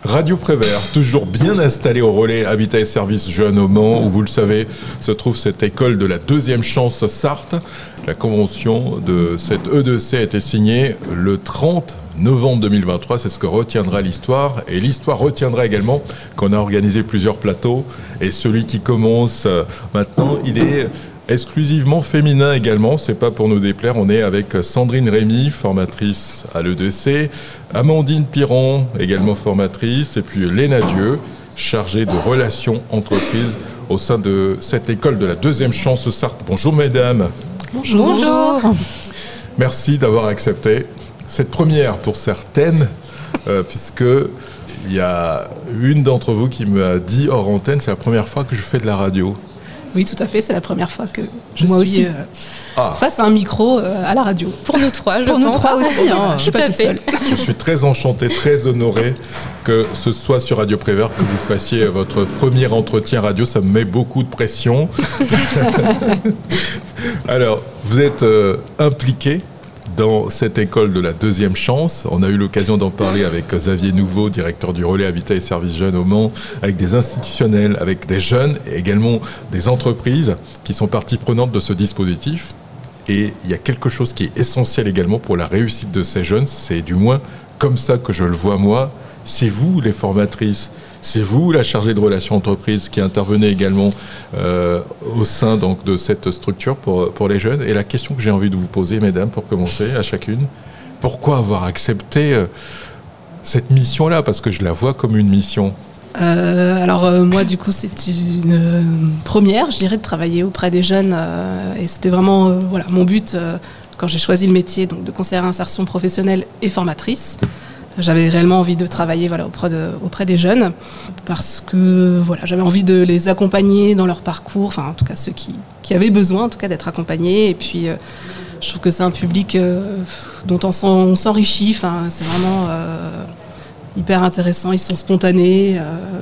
Radio Prévert, toujours bien installé au relais Habitat et Services Jeunes au Mans, où vous le savez, se trouve cette école de la deuxième chance Sarthe. La convention de cette E2C a été signée le 30 novembre 2023, c'est ce que retiendra l'histoire. Et l'histoire retiendra également qu'on a organisé plusieurs plateaux. Et celui qui commence maintenant, il est exclusivement féminin également, c'est pas pour nous déplaire. On est avec Sandrine Rémy, formatrice à l'E2C, Amandine Piron, également formatrice, et puis Léna Dieu, chargée de relations entreprises au sein de cette école de la deuxième chance Sarthe. Bonjour mesdames. Bonjour. Bonjour. Merci d'avoir accepté cette première pour certaines, puisque il y a une d'entre vous qui m'a dit hors antenne, c'est la première fois que je fais de la radio. Oui, tout à fait, c'est la première fois que je suis face à un micro à la radio. Pour nous trois, Pour nous trois aussi, je suis pas toute seule. Je suis très enchanté, très honoré que ce soit sur Radio Prévert que vous fassiez votre premier entretien radio. Ça me met beaucoup de pression. Alors, vous êtes impliqué dans cette école de la deuxième chance. On a eu l'occasion d'en parler avec Xavier Nouveau, directeur du relais Habitat et Services Jeunes au Mans, avec des institutionnels, avec des jeunes et également des entreprises qui sont partie prenante de ce dispositif. Et il y a quelque chose qui est essentiel également pour la réussite de ces jeunes, c'est du moins comme ça que je le vois moi, c'est vous les formatrices, c'est vous la chargée de relations entreprises qui intervenez également au sein donc, de cette structure pour les jeunes. Et la question que j'ai envie de vous poser, mesdames, pour commencer, à chacune, pourquoi avoir accepté cette mission-là? Parce que je la vois comme une mission. Moi, du coup, c'est une première, je dirais, de travailler auprès des jeunes. Et c'était vraiment mon but quand j'ai choisi le métier donc, de conseillère insertion professionnelle et formatrice. J'avais réellement envie de travailler auprès des jeunes parce que j'avais envie de les accompagner dans leur parcours, enfin en tout cas ceux qui avaient besoin en tout cas d'être accompagnés. Et puis je trouve que c'est un public dont on s'enrichit. Enfin, c'est vraiment hyper intéressant. Ils sont spontanés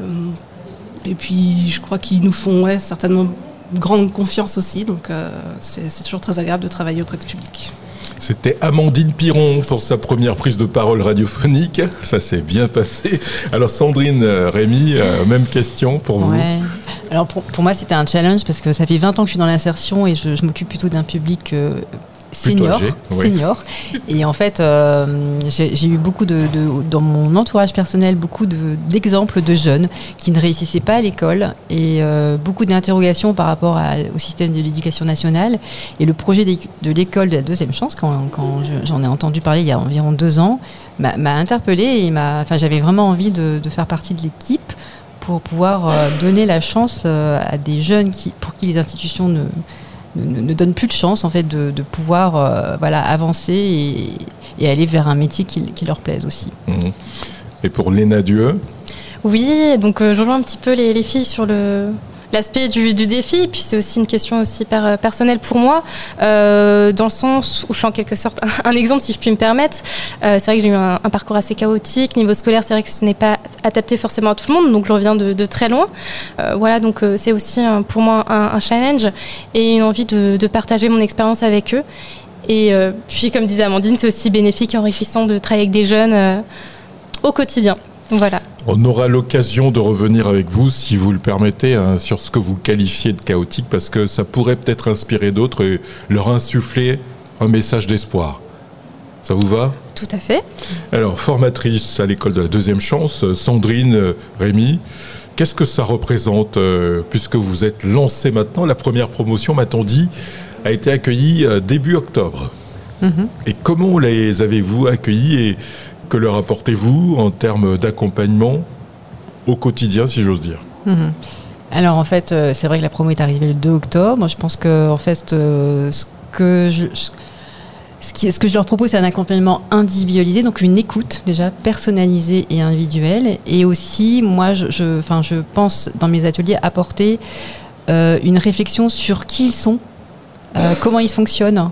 et puis je crois qu'ils nous font certainement grande confiance aussi. Donc c'est toujours très agréable de travailler auprès du public. C'était Amandine Piron pour sa première prise de parole radiophonique. Ça s'est bien passé. Alors Sandrine Rémy, même question pour vous. Ouais. Alors pour moi, c'était un challenge parce que ça fait 20 ans que je suis dans l'insertion et je m'occupe plutôt d'un public senior. Et en fait, j'ai eu beaucoup dans mon entourage personnel, beaucoup d'exemples de jeunes qui ne réussissaient pas à l'école et beaucoup d'interrogations par rapport au système de l'éducation nationale. Et le projet de l'école de la deuxième chance, quand j'en ai entendu parler il y a environ 2 ans, m'a interpellée et j'avais vraiment envie de faire partie de l'équipe pour pouvoir donner la chance à des jeunes pour qui les institutions ne donne plus de chance en fait de pouvoir avancer et aller vers un métier qui leur plaise aussi. Et pour Léna Dieu? Oui, donc je rejoins un petit peu les filles sur l'aspect du défi, puis c'est aussi une question aussi hyper personnelle pour moi, dans le sens où je suis en quelque sorte un exemple si je puis me permettre. C'est vrai que j'ai eu un parcours assez chaotique, niveau scolaire c'est vrai que ce n'est pas adapté forcément à tout le monde, donc je reviens de très loin. Donc c'est aussi pour moi un challenge et une envie de partager mon expérience avec eux. Et puis comme disait Amandine, c'est aussi bénéfique et enrichissant de travailler avec des jeunes au quotidien. Voilà. On aura l'occasion de revenir avec vous, si vous le permettez, sur ce que vous qualifiez de chaotique, parce que ça pourrait peut-être inspirer d'autres et leur insuffler un message d'espoir. Ça vous va? Tout à fait. Alors, formatrice à l'école de la deuxième chance, Sandrine Rémy, qu'est-ce que ça représente, puisque vous êtes lancée maintenant? La première promotion, m'a-t-on dit, a été accueillie début octobre. Et comment les avez-vous accueillis et que leur apportez-vous en termes d'accompagnement au quotidien, si j'ose dire? Alors en fait, c'est vrai que la promo est arrivée le 2 octobre. Je pense que en fait, ce que je leur propose, c'est un accompagnement individualisé, donc une écoute déjà personnalisée et individuelle. Et aussi, moi, je pense dans mes ateliers apporter une réflexion sur qui ils sont, comment ils fonctionnent.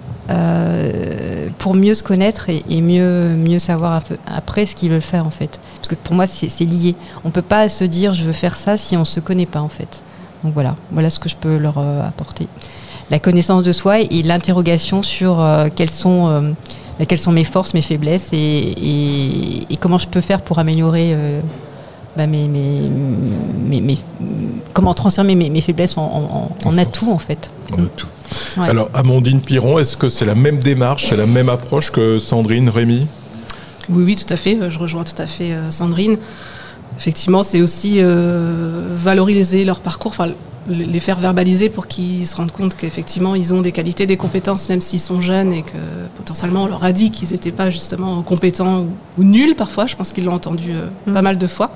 Pour mieux se connaître et mieux savoir après ce qu'ils veulent faire en fait. Parce que pour moi c'est lié. On ne peut pas se dire je veux faire ça si on ne se connaît pas en fait. Donc voilà ce que je peux leur apporter. La connaissance de soi et l'interrogation sur quelles sont mes forces, mes faiblesses et comment je peux faire pour améliorer comment transformer mes faiblesses en atout en fait. En atout. Ouais. Alors Amandine Piron, est-ce que c'est la même démarche, c'est la même approche que Sandrine, Rémi ? Oui, tout à fait. Je rejoins tout à fait Sandrine. Effectivement, c'est aussi valoriser leur parcours, les faire verbaliser pour qu'ils se rendent compte qu'effectivement, ils ont des qualités, des compétences, même s'ils sont jeunes et que potentiellement, on leur a dit qu'ils n'étaient pas justement compétents ou nuls parfois. Je pense qu'ils l'ont entendu pas mal de fois.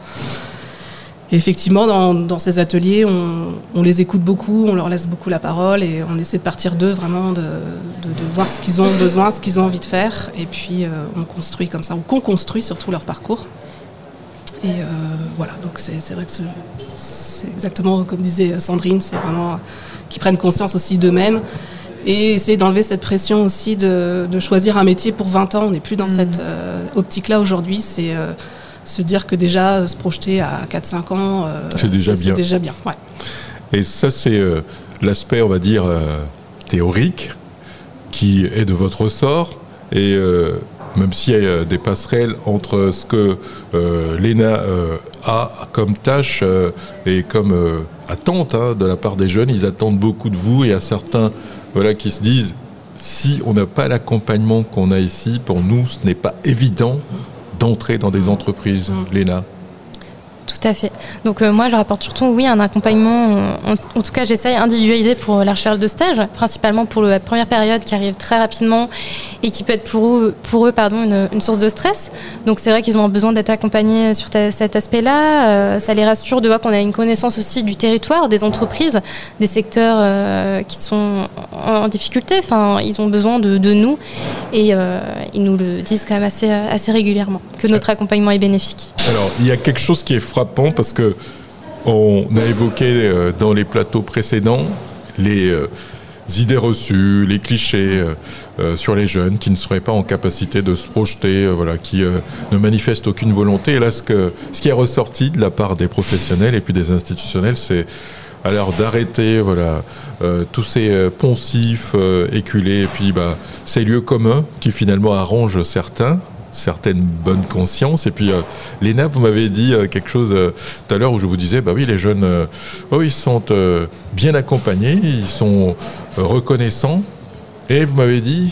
Et effectivement, dans ces ateliers, on les écoute beaucoup, on leur laisse beaucoup la parole et on essaie de partir d'eux, vraiment de voir ce qu'ils ont besoin, ce qu'ils ont envie de faire. Et puis, on construit comme ça, ou qu'on construit surtout leur parcours. Et voilà, donc c'est vrai que c'est exactement comme disait Sandrine, c'est vraiment qu'ils prennent conscience aussi d'eux-mêmes et essayer d'enlever cette pression aussi de choisir un métier pour 20 ans. On n'est plus dans cette optique-là aujourd'hui, c'est se dire que déjà se projeter à 4-5 ans, c'est déjà bien. Ouais. Et ça, c'est l'aspect, on va dire, théorique qui est de votre ressort et même s'il y a des passerelles entre ce que l'ENA a comme tâche et comme attente de la part des jeunes, ils attendent beaucoup de vous et il y a certains qui se disent si on n'a pas l'accompagnement qu'on a ici, pour nous, ce n'est pas évident d'entrer dans des entreprises, l'ENA. Tout à fait. Donc moi, je rapporte surtout, un accompagnement, en tout cas, j'essaye individualisé pour la recherche de stage, principalement pour la première période qui arrive très rapidement et qui peut être pour eux une source de stress. Donc c'est vrai qu'ils ont besoin d'être accompagnés sur cet aspect-là. Ça les rassure de voir qu'on a une connaissance aussi du territoire, des entreprises, des secteurs qui sont en difficulté. Enfin, ils ont besoin de nous et ils nous le disent quand même assez régulièrement, que notre accompagnement est bénéfique. Alors, il y a quelque chose qui est frappant parce que on a évoqué dans les plateaux précédents les idées reçues, les clichés sur les jeunes qui ne seraient pas en capacité de se projeter, qui ne manifestent aucune volonté. Et là, ce qui est ressorti de la part des professionnels et puis des institutionnels, c'est alors d'arrêter tous ces poncifs éculés et puis ces lieux communs qui finalement arrangent certaines bonnes consciences. Et puis Léna, vous m'avez dit quelque chose tout à l'heure où je vous disais les jeunes ils se sentent bien accompagnés, ils sont reconnaissants et vous m'avez dit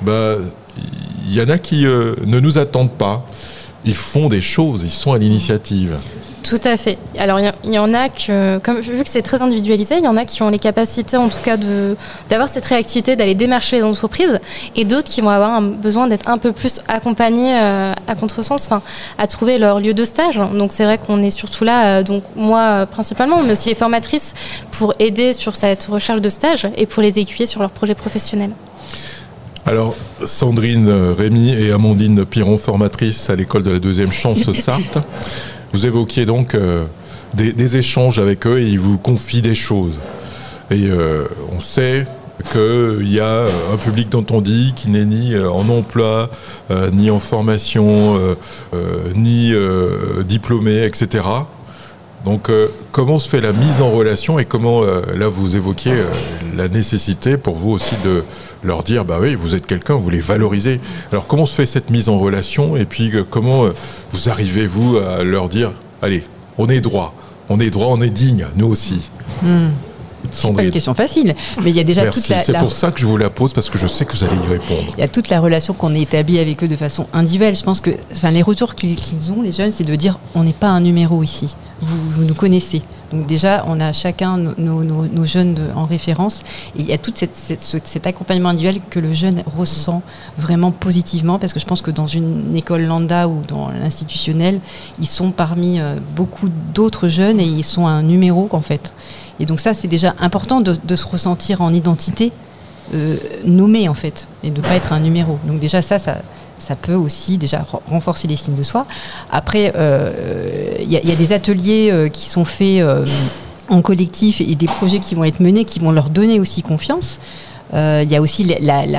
il y en a qui ne nous attendent pas, ils font des choses, ils sont à l'initiative. Tout à fait. Alors, il y en a vu que c'est très individualisé, il y en a qui ont les capacités, en tout cas, d'avoir cette réactivité, d'aller démarcher les entreprises, et d'autres qui vont avoir besoin d'être un peu plus accompagnés à contresens, à trouver leur lieu de stage. Donc, c'est vrai qu'on est surtout là, donc moi principalement, mais aussi les formatrices, pour aider sur cette recherche de stage et pour les aiguiller sur leurs projets professionnels. Alors, Sandrine, Rémi et Amandine Piron, formatrices à l'école de la deuxième chance Sarthe. Vous évoquiez donc des échanges avec eux et ils vous confient des choses. Et on sait qu'il y a un public dont on dit qu'il n'est ni en emploi, ni en formation, ni diplômé, etc. Donc comment se fait la mise en relation et comment, là vous évoquiez la nécessité pour vous aussi de leur dire vous êtes quelqu'un, vous les valorisez. Alors comment se fait cette mise en relation et puis comment vous arrivez-vous à leur dire allez, on est droit, on est digne, nous aussi. C'est pas une question facile, mais il y a déjà Merci. C'est pour ça que je vous la pose, parce que je sais que vous allez y répondre. Il y a toute la relation qu'on établit avec eux de façon individuelle. Je pense que les retours qu'ils ont, les jeunes, c'est de dire on n'est pas un numéro ici, vous nous connaissez. Donc déjà, on a chacun nos jeunes en référence. Et il y a tout cet accompagnement individuel que le jeune ressent vraiment positivement, parce que je pense que dans une école lambda ou dans l'institutionnel, ils sont parmi beaucoup d'autres jeunes et ils sont un numéro en fait. Et donc ça, c'est déjà important de se ressentir en identité nommée en fait, et de ne pas être un numéro. Donc déjà ça peut aussi déjà renforcer l'estime de soi. Après, il y a des ateliers qui sont faits en collectif et des projets qui vont être menés, qui vont leur donner aussi confiance. Il y a aussi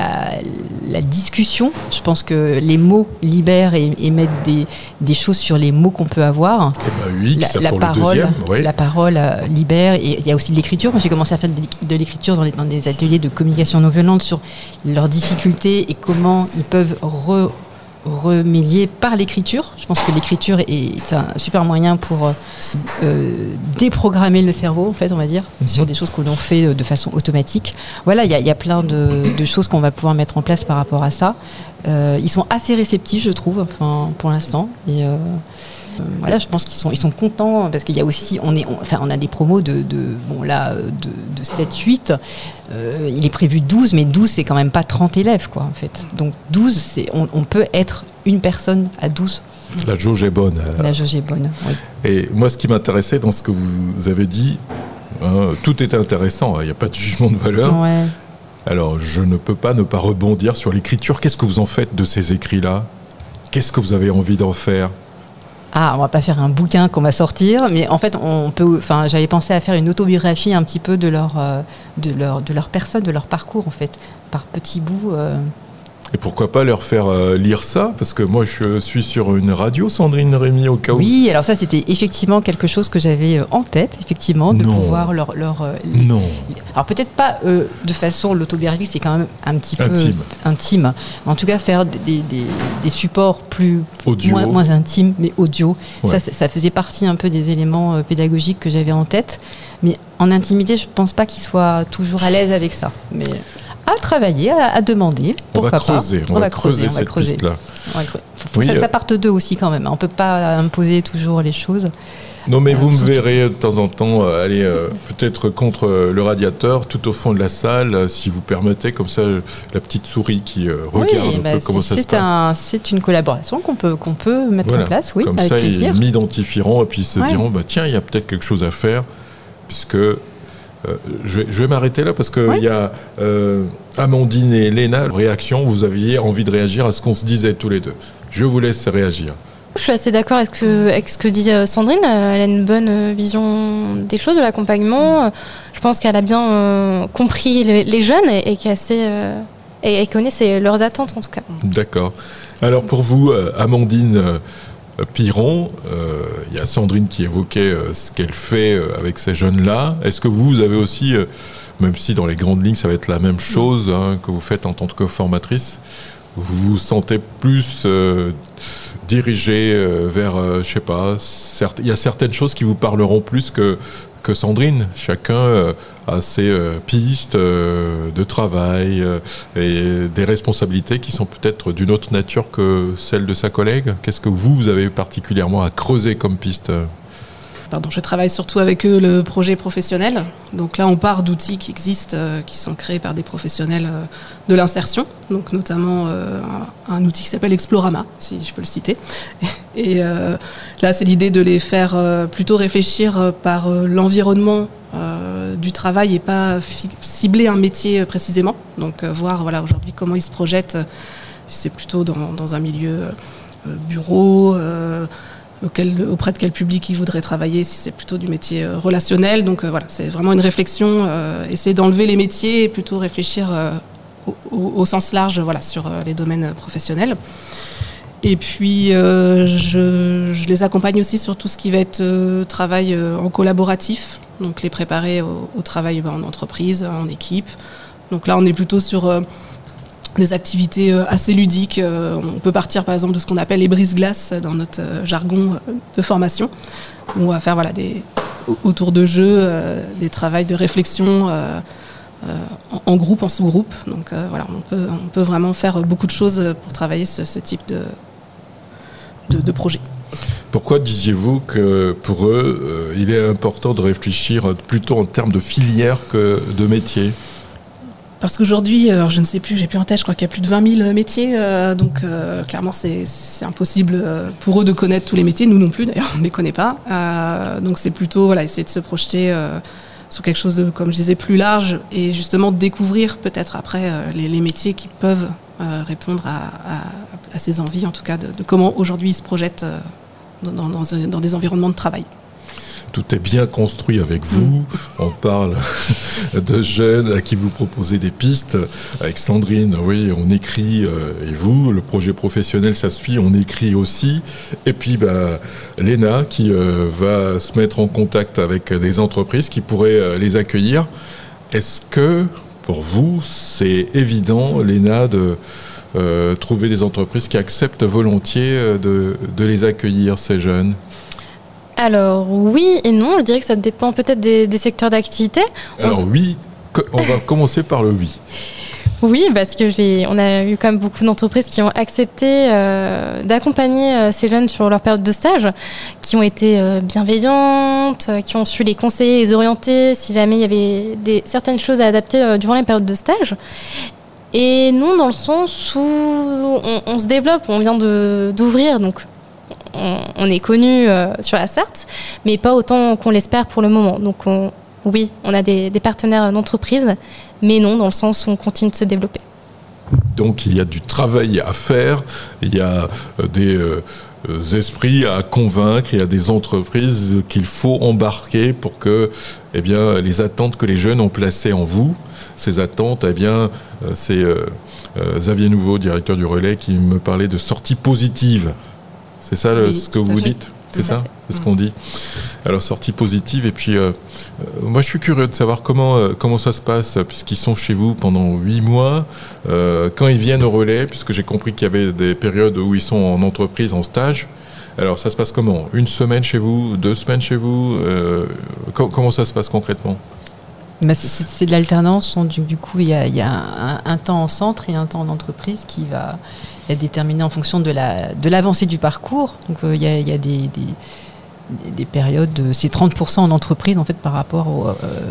la discussion. Je pense que les mots libèrent et mettent des choses sur les mots qu'on peut avoir. La parole libère. Et il y a aussi de l'écriture. Moi, j'ai commencé à faire de l'écriture dans des ateliers de communication non violente sur leurs difficultés et comment ils peuvent remédier par l'écriture. Je pense que l'écriture est un super moyen pour déprogrammer le cerveau, en fait, on va dire, sur des choses que l'on fait de façon automatique. Voilà, il y a plein de choses qu'on va pouvoir mettre en place par rapport à ça. Ils sont assez réceptifs, je trouve, pour l'instant. Et voilà, je pense qu'ils sont contents parce qu'il y a aussi, on a des promos de 7, 8. Il est prévu 12, mais 12 c'est quand même pas 30 élèves, quoi, en fait. Donc 12, on peut être une personne à 12. La jauge est bonne. La jauge est bonne, oui. Et moi, ce qui m'intéressait dans ce que vous avez dit, tout était intéressant, il n'y a pas de jugement de valeur. Ouais. Alors, je ne peux pas ne pas rebondir sur l'écriture. Qu'est-ce que vous en faites de ces écrits-là ? Qu'est-ce que vous avez envie d'en faire ? On va pas faire un bouquin qu'on va sortir, mais en fait, j'avais pensé à faire une autobiographie un petit peu de leur personne, de leur parcours, en fait, par petits bouts. Et pourquoi pas leur faire lire ça ? Parce que moi, je suis sur une radio, Sandrine Rémy, au cas où. Oui, alors ça, c'était effectivement quelque chose que j'avais en tête, effectivement, de pouvoir leur Non. Alors peut-être pas de façon, l'autobiographie, c'est quand même un petit peu intime. Mais en tout cas, faire des supports moins intimes, mais audio. Ouais. Ça faisait partie un peu des éléments pédagogiques que j'avais en tête. Mais en intimité, je pense pas qu'ils soient toujours à l'aise avec ça. Mais à travailler, à demander. On va creuser cette piste-là. Faut que ça parte d'eux aussi quand même. On ne peut pas imposer toujours les choses. Non, mais vous me verrez de temps en temps aller peut-être contre le radiateur, tout au fond de la salle, si vous permettez, comme ça, la petite souris qui regarde un peu comment ça se passe. C'est une collaboration qu'on peut mettre en place, oui, comme avec ça, plaisir. Ils m'identifieront et puis ils se diront, tiens, il y a peut-être quelque chose à faire, puisque... je vais m'arrêter là parce qu'il y a Amandine et Léna, réaction, vous aviez envie de réagir à ce qu'on se disait tous les deux. Je vous laisse réagir. Je suis assez d'accord avec ce que dit Sandrine. Elle a une bonne vision des choses, de l'accompagnement. Je pense qu'elle a bien compris les jeunes et qu'elle connaît leurs attentes en tout cas. D'accord. Alors pour vous, Amandine Piron, il y a Sandrine qui évoquait ce qu'elle fait avec ces jeunes-là. Est-ce que vous avez aussi, même si dans les grandes lignes ça va être la même chose que vous faites en tant que formatrice, vous vous sentez plus dirigé vers, je sais pas, il y a certaines choses qui vous parleront plus que Sandrine. Chacun a ses pistes de travail et des responsabilités qui sont peut-être d'une autre nature que celle de sa collègue. Qu'est-ce que vous avez particulièrement à creuser comme piste ? Je travaille surtout avec eux le projet professionnel. Donc là, on part d'outils qui existent, qui sont créés par des professionnels de l'insertion. Donc notamment un outil qui s'appelle Explorama, si je peux le citer. Et là, c'est l'idée de les faire plutôt réfléchir par l'environnement du travail et pas cibler un métier précisément. Donc voir aujourd'hui comment ils se projettent. C'est plutôt dans un milieu bureau, auprès de quel public ils voudraient travailler, si c'est plutôt du métier relationnel. Donc c'est vraiment une réflexion, essayer d'enlever les métiers et plutôt réfléchir au sens large sur les domaines professionnels. Et puis je les accompagne aussi sur tout ce qui va être travail en collaboratif, donc les préparer au travail en entreprise, en équipe. Donc là on est plutôt sur des activités assez ludiques. On peut partir par exemple de ce qu'on appelle les brise-glaces dans notre jargon de formation, où on va faire autour de jeux des travails de réflexion en groupe, en sous-groupe. Donc on peut vraiment faire beaucoup de choses pour travailler ce type de projet. Pourquoi disiez-vous que pour eux, il est important de réfléchir plutôt en termes de filière que de métier ? Parce qu'aujourd'hui, je ne sais plus, j'ai plus en tête, je crois qu'il y a plus de 20 000 métiers, donc clairement c'est impossible pour eux de connaître tous les métiers, nous non plus d'ailleurs, on ne les connaît pas. Donc c'est plutôt essayer de se projeter sur quelque chose de, comme je disais, plus large et justement découvrir peut-être après les métiers qui peuvent répondre à ces envies, en tout cas de comment aujourd'hui ils se projettent dans des environnements de travail. Tout est bien construit avec vous. On parle de jeunes à qui vous proposez des pistes. Avec Sandrine, oui, on écrit, et vous, le projet professionnel, ça suit, on écrit aussi. Et puis, Léna, qui va se mettre en contact avec des entreprises qui pourraient les accueillir. Est-ce que, pour vous, c'est évident, Léna, trouver des entreprises qui acceptent volontiers de les accueillir, ces jeunes? Alors oui et non, je dirais que ça dépend peut-être des secteurs d'activité. Alors oui, on va commencer par le oui. Oui, parce que on a eu quand même beaucoup d'entreprises qui ont accepté d'accompagner ces jeunes sur leur période de stage, qui ont été bienveillantes, qui ont su les conseiller, les orienter, si jamais il y avait certaines choses à adapter durant la période de stage. Et non, dans le sens où on se développe, on vient d'ouvrir, donc on est connu sur la Sarthe, mais pas autant qu'on l'espère pour le moment. Donc oui, on a des partenaires d'entreprise, mais non, dans le sens où on continue de se développer. Donc il y a du travail à faire, il y a des esprits à convaincre, il y a des entreprises qu'il faut embarquer pour que les attentes que les jeunes ont placées en vous, ces attentes, c'est Xavier Nouveau, directeur du Relais, qui me parlait de sortie positive. C'est ça ce que vous dites ? C'est ça ? C'est ce qu'on dit. Alors, sortie positive. Et puis, moi, je suis curieux de savoir comment ça se passe, puisqu'ils sont chez vous pendant 8 mois. Quand ils viennent au Relais, puisque j'ai compris qu'il y avait des périodes où ils sont en entreprise, en stage. Alors, ça se passe comment ? 1 semaine chez vous ? 2 semaines chez vous ? Comment ça se passe concrètement ? C'est de l'alternance. Du coup, il y a un temps en centre et un temps en entreprise qui va être déterminé en fonction de l'avancée du parcours. Donc, il y a des périodes, c'est 30% en entreprise en fait par rapport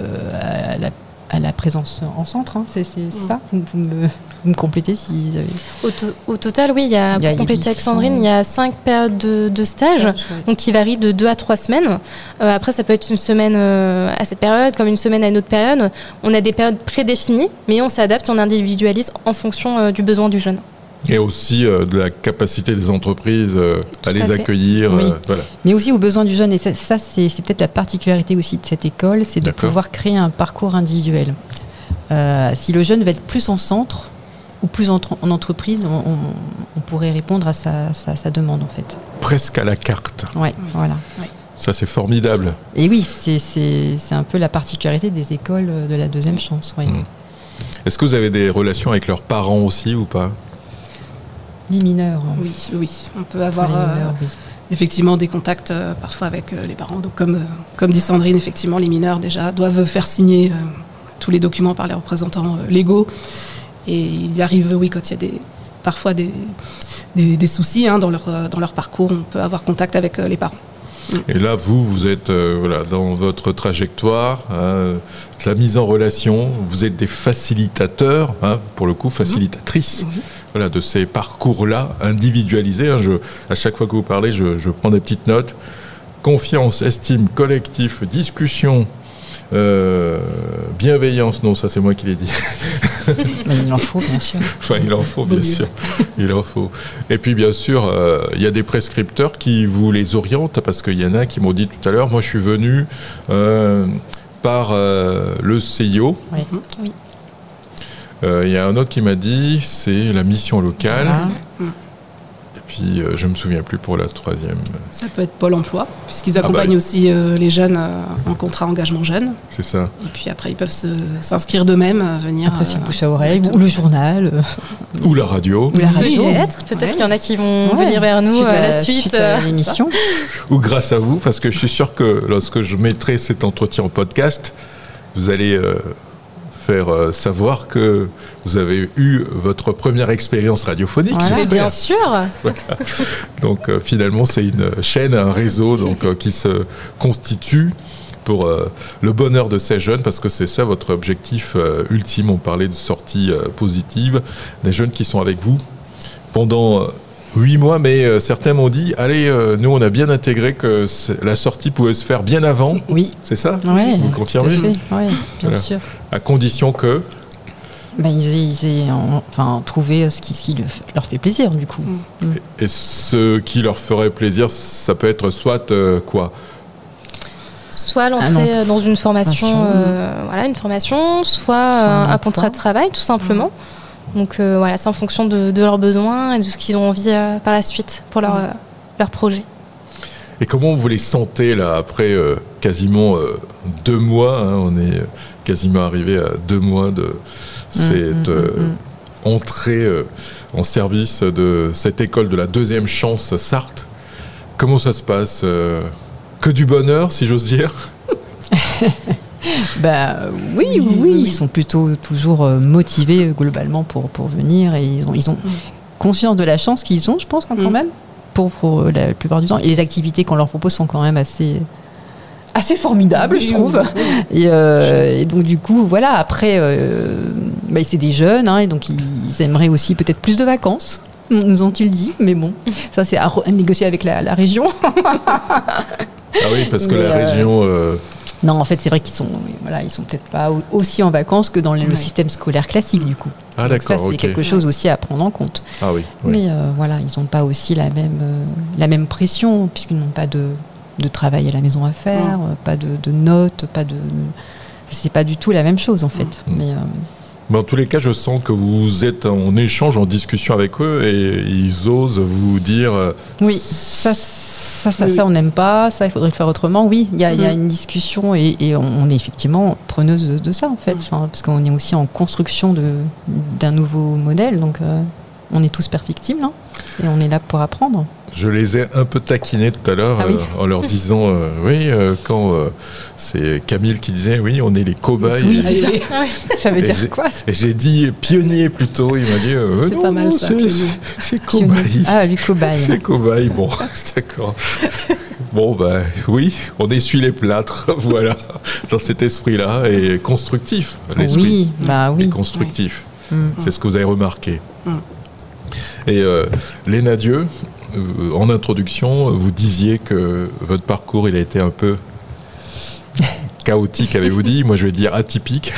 à la présence en centre. C'est ça ? Vous me complétez si vous avez... Au total, oui, pour compléter avec Sandrine, il y a 5 périodes de stage, donc qui varient de 2 à 3 semaines. Après, ça peut être une semaine à cette période, comme une semaine à une autre période. On a des périodes prédéfinies, mais on s'adapte, on individualise en fonction du besoin du jeune. Et aussi de la capacité des entreprises à les accueillir. Oui. Voilà. Mais aussi aux besoins du jeune. Et ça c'est peut-être la particularité aussi de cette école, c'est de pouvoir créer un parcours individuel. Si le jeune veut être plus en centre ou plus en entreprise, on pourrait répondre à sa demande en fait. Presque à la carte. Oui, voilà. Ouais. Ça, c'est formidable. Et oui, c'est un peu la particularité des écoles de la deuxième chance. Oui. Est-ce que vous avez des relations avec leurs parents aussi ou pas ? Les mineurs. Oui. On peut avoir effectivement des contacts parfois avec les parents. Donc comme dit Sandrine, effectivement, les mineurs déjà doivent faire signer tous les documents par les représentants légaux. Et il arrive, quand il y a parfois des soucis dans leur parcours, on peut avoir contact avec les parents. Et là, vous êtes dans votre trajectoire, la mise en relation, vous êtes des facilitateurs, pour le coup, facilitatrices de ces parcours-là individualisés. À chaque fois que vous parlez, je prends des petites notes. Confiance, estime, collectif, discussion, bienveillance, non, ça c'est moi qui l'ai dit. Mais il en faut, bien sûr. Enfin, il en faut, bien sûr. Il en faut. Et puis, bien sûr, il y a des prescripteurs qui vous les orientent, parce qu'il y en a qui m'ont dit tout à l'heure, moi je suis venu par le CIO. Oui. Il y a un autre qui m'a dit, c'est la mission locale. Et puis, je ne me souviens plus pour la troisième. Ça peut être Pôle emploi, puisqu'ils accompagnent aussi les jeunes en contrat engagement jeune. C'est ça. Et puis après, ils peuvent s'inscrire d'eux-mêmes, venir... Après, c'est le bouche à oreille, ou le journal. Ou la radio. Peut-être qu'il y en a qui vont venir vers nous à la suite à l'émission. Ou grâce à vous, parce que je suis sûr que lorsque je mettrai cet entretien en podcast, vous allez... faire savoir que vous avez eu votre première expérience radiophonique. Voilà. Mais bien sûr. Voilà. Donc finalement, c'est une chaîne, un réseau qui se constitue pour le bonheur de ces jeunes, parce que c'est ça votre objectif ultime. On parlait de sortie positive, des jeunes qui sont avec vous pendant 8 mois, mais certains m'ont dit, allez, nous on a bien intégré que la sortie pouvait se faire bien avant. Oui. C'est ça ? Oui, vous confirmez ? Oui, bien sûr. À condition que ils aient trouvé ce qui leur fait plaisir, du coup. Et ce qui leur ferait plaisir, ça peut être soit quoi ? Soit l'entrée dans une formation, soit un contrat de travail, tout simplement. Donc c'est en fonction de leurs besoins et de ce qu'ils ont envie par la suite pour leur projet. Et comment vous les sentez là, après quasiment 2 mois, on est quasiment arrivé à 2 mois de cette entrée en service de cette école de la deuxième chance Sarthe. Comment ça se passe que du bonheur, si j'ose dire? Oui, ils sont plutôt toujours motivés globalement pour venir, et ils ont conscience de la chance qu'ils ont, je pense, quand même, pour la plupart du temps. Et les activités qu'on leur propose sont quand même assez formidables, je trouve. Et donc du coup, voilà, après, c'est des jeunes, et donc ils aimeraient aussi peut-être plus de vacances, nous ont-ils dit, mais bon, ça c'est à négocier avec la région. Ah oui, parce que la région... Non, en fait, c'est vrai qu'ils sont peut-être pas aussi en vacances que dans le système scolaire classique, du coup. Ah, donc d'accord, ça, c'est quelque chose aussi à prendre en compte. Ah oui. Mais voilà, ils n'ont pas aussi la même pression, puisqu'ils n'ont pas de travail à la maison à faire, pas de notes, c'est pas du tout la même chose, en fait. Mais en tous les cas, je sens que vous êtes en échange, en discussion avec eux, et ils osent vous dire... Oui, ça, on n'aime pas, ça, il faudrait le faire autrement. Oui, il y a une discussion, et on est effectivement preneuse de ça, en fait, parce qu'on est aussi en construction d'un nouveau modèle, donc on est tous perfectibles, et on est là pour apprendre. Je les ai un peu taquinés tout à l'heure en leur disant quand c'est Camille qui disait on est les cobayes. Oui, ça veut dire quoi? Et j'ai dit pionnier plutôt. Il m'a dit c'est pas mal ça. C'est cobaye. Ah oui, cobaye. C'est cobaye. Bon, d'accord. Bon oui, on essuie les plâtres, voilà, dans cet esprit-là, et constructif. L'esprit. Oui. Et constructif. C'est ce que vous avez remarqué. Et Léna Dieu, en introduction, vous disiez que votre parcours, il a été un peu chaotique, avez-vous dit? Moi, je vais dire atypique.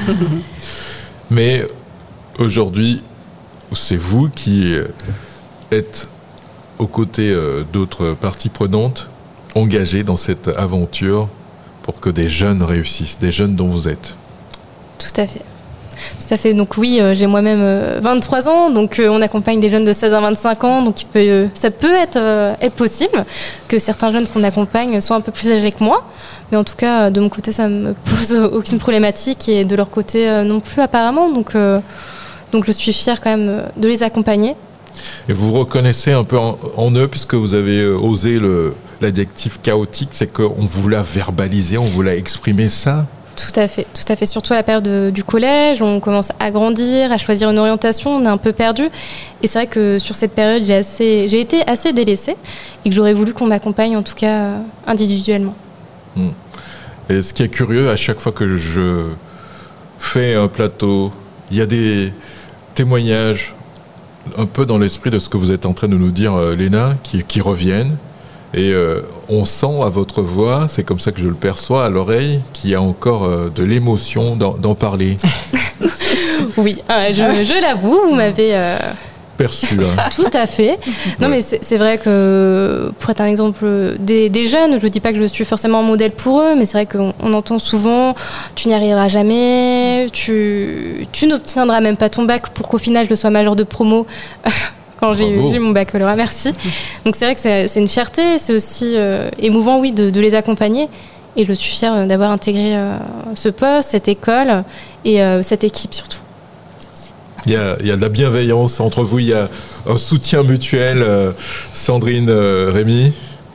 Mais aujourd'hui, c'est vous qui êtes aux côtés d'autres parties prenantes, engagées dans cette aventure pour que des jeunes réussissent, des jeunes dont vous êtes. Tout à fait. Tout à fait. Donc oui, j'ai moi-même 23 ans, donc on accompagne des jeunes de 16 à 25 ans, donc ça peut être possible que certains jeunes qu'on accompagne soient un peu plus âgés que moi, mais en tout cas, de mon côté, ça ne me pose aucune problématique, et de leur côté non plus apparemment, donc je suis fière quand même de les accompagner. Et vous reconnaissez un peu en eux, puisque vous avez osé l'adjectif chaotique, c'est qu'on vous l'a verbalisé, on vous l'a exprimé, ça? Tout à fait. Surtout à la période du collège, on commence à grandir, à choisir une orientation, on est un peu perdu. Et c'est vrai que sur cette période, j'ai été assez délaissée, et que j'aurais voulu qu'on m'accompagne, en tout cas individuellement. Et ce qui est curieux, à chaque fois que je fais un plateau, il y a des témoignages un peu dans l'esprit de ce que vous êtes en train de nous dire, Léna, qui reviennent. Et on sent à votre voix, c'est comme ça que je le perçois à l'oreille, qu'il y a encore de l'émotion d'en parler. Oui, je l'avoue, vous m'avez... perçu. Tout à fait. Non, mais c'est vrai que, pour être un exemple des jeunes, je ne dis pas que je suis forcément un modèle pour eux, mais c'est vrai qu'on entend souvent « tu n'y arriveras jamais, tu n'obtiendras même pas ton bac pour qu'au final je sois major de promo ». Quand j'ai eu mon baccalauréat, merci. Donc c'est vrai que c'est une fierté, c'est aussi émouvant, oui, de les accompagner. Et je suis fière d'avoir intégré ce poste, cette école et cette équipe surtout. Il y a de la bienveillance entre vous, il y a un soutien mutuel. Sandrine, Rémi,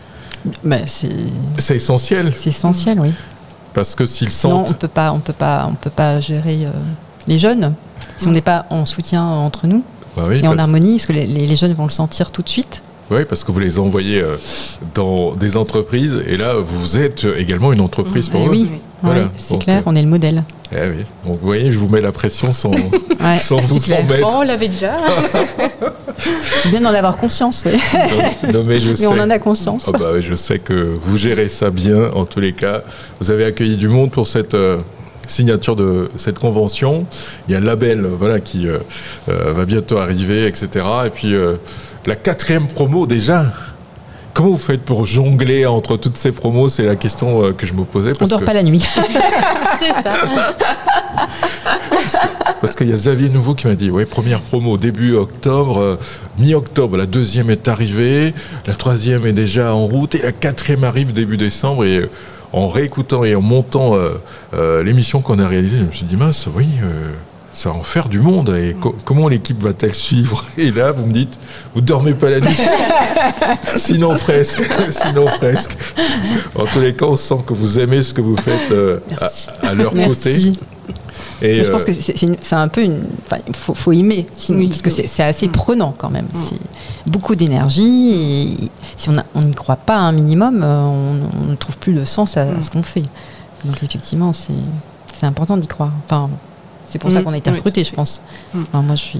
c'est essentiel. C'est essentiel, oui. Parce que s'ils sinon, sentent... on peut pas gérer les jeunes si on n'est pas en soutien entre nous. Et en harmonie, parce que les jeunes vont le sentir tout de suite. Oui, parce que vous les envoyez dans des entreprises, et là, vous êtes également une entreprise pour eux. Oui, voilà. C'est clair, on est le modèle. Oui. Donc, vous voyez, je vous mets la pression sans vous en mettre. Oh, on l'avait déjà. C'est bien d'en avoir conscience, oui. Mais on en a conscience. Oui, je sais que vous gérez ça bien, en tous les cas. Vous avez accueilli du monde pour cette... signature de cette convention. Il y a le label qui va bientôt arriver, etc. Et puis la 4e promo déjà. Comment vous faites pour jongler entre toutes ces promos? C'est la question que je me posais. On ne dort pas la nuit. C'est ça. Parce qu'il y a Xavier Nouveau qui m'a dit première promo début octobre, mi-octobre, la 2e est arrivée, la 3e est déjà en route et la 4e arrive début décembre. Et en réécoutant et en montant l'émission qu'on a réalisée, je me suis dit, mince, ça va en faire du monde. Et comment l'équipe va-t-elle suivre? Et là, vous me dites, vous ne dormez pas la nuit. Sinon presque. En tous les cas, on sent que vous aimez ce que vous faites à leur côté. Et je pense que c'est un peu il faut aimer, parce que c'est assez prenant quand même. C'est beaucoup d'énergie, et si on n'y croit pas un minimum, on ne trouve plus de sens à ce qu'on fait. Donc effectivement, c'est important d'y croire. Enfin, c'est pour ça qu'on a été recrutés, je pense. Enfin, moi, je suis...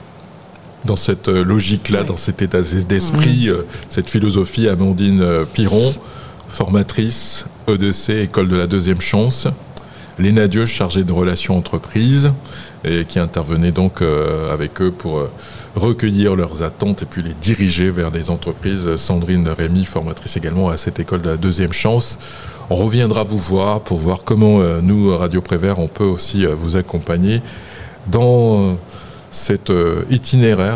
Dans cette logique-là, dans cet état d'esprit, cette philosophie, Amandine Piron, formatrice, EDC, École de la Deuxième Chance, Léna Dieu, chargée de relations entreprises, et qui intervenait donc avec eux pour recueillir leurs attentes et puis les diriger vers des entreprises. Sandrine Rémy, formatrice également à cette École de la Deuxième Chance. On reviendra vous voir pour voir comment nous, Radio Prévert, on peut aussi vous accompagner dans cet itinéraire,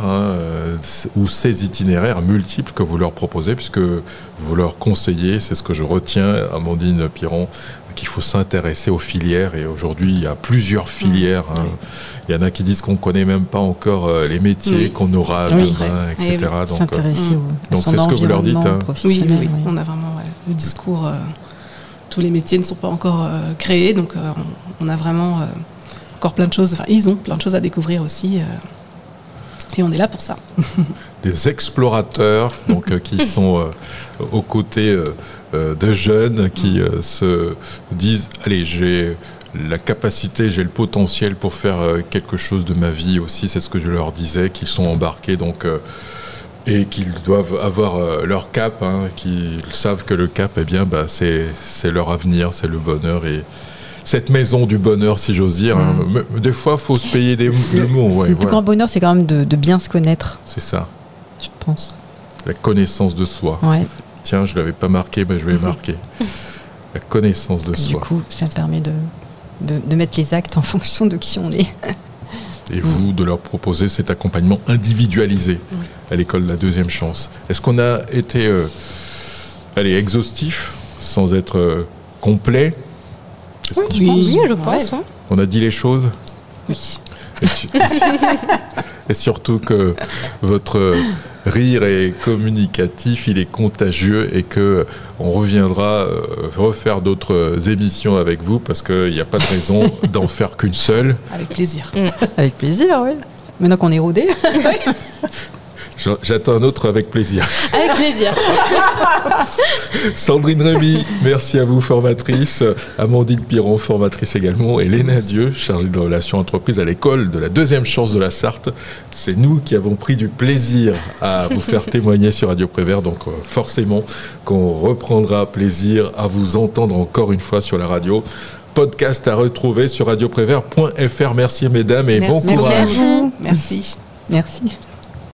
ou ces itinéraires multiples que vous leur proposez, puisque vous leur conseillez, c'est ce que je retiens, Amandine Piron, qu'il faut s'intéresser aux filières. Et aujourd'hui, il y a plusieurs filières. Il y en a qui disent qu'on ne connaît même pas encore les métiers qu'on aura demain, etc. Donc, s'intéresser donc c'est ce que vous leur dites. Oui. On a vraiment le discours... tous les métiers ne sont pas encore créés, donc on a vraiment encore plein de choses, enfin ils ont plein de choses à découvrir aussi, et on est là pour ça. Des explorateurs donc, qui sont aux côtés de jeunes qui se disent « Allez, j'ai la capacité, j'ai le potentiel pour faire quelque chose de ma vie aussi », c'est ce que je leur disais, qu'ils sont embarqués donc... et qu'ils doivent avoir leur cap, qu'ils savent que le cap, c'est leur avenir, c'est le bonheur, et cette maison du bonheur, si j'ose dire. Des fois, il faut se payer des mots. Le plus grand bonheur, c'est quand même de bien se connaître. C'est ça. Je pense. La connaissance de soi. Ouais. Tiens, je ne l'avais pas marqué, mais je vais le marquer. La connaissance de soi. Du coup, ça permet de mettre les actes en fonction de qui on est. Et vous, de leur proposer cet accompagnement individualisé à l'école de la Deuxième Chance. Est-ce qu'on a été exhaustif, sans être complet? Oui, je pense. On a dit les choses? Oui. Et surtout que votre rire est communicatif, il est contagieux, et que on reviendra refaire d'autres émissions avec vous, parce qu'il n'y a pas de raison d'en faire qu'une seule. Avec plaisir. Avec plaisir, oui. Maintenant qu'on est rodé. J'attends un autre avec plaisir. Avec plaisir. Sandrine Rémy, merci à vous, formatrice. Amandine Piron, formatrice également. Et Léna Dieu, chargée de relations entreprises à l'école de la Deuxième Chance de la Sarthe. C'est nous qui avons pris du plaisir à vous faire témoigner sur Radio Prévert. Donc forcément qu'on reprendra plaisir à vous entendre encore une fois sur la radio. Podcast à retrouver sur radioprévert.fr. Merci mesdames et bon courage. Merci. Merci.